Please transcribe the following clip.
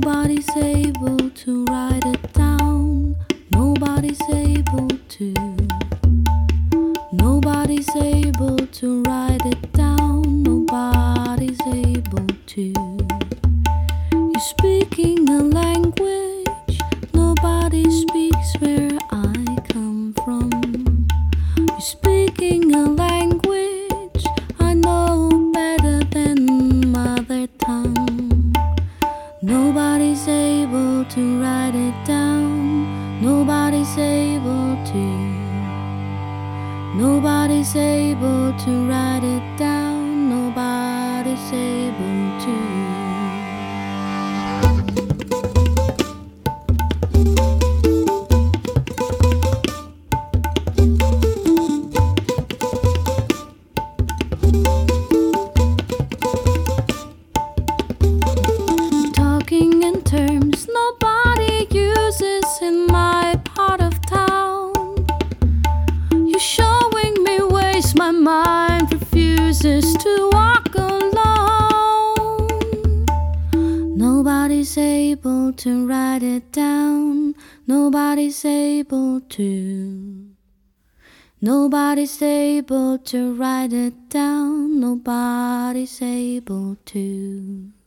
Nobody's able to write it down. Nobody's able to. Nobody's able to write it down. Nobody's able to. You're speaking a language nobody speaks where I come from. You're speaking a language I know better than mother tongue. Nobody's able to write it down. Nobody's able to. Nobody's able to write it down. Nobody's able to. Talking in terms nobody uses in my part of town. You're showing me ways my mind refuses to walk alone. Nobody's able to write it down. Nobody's able to. Nobody's able to write it down. Nobody's able to.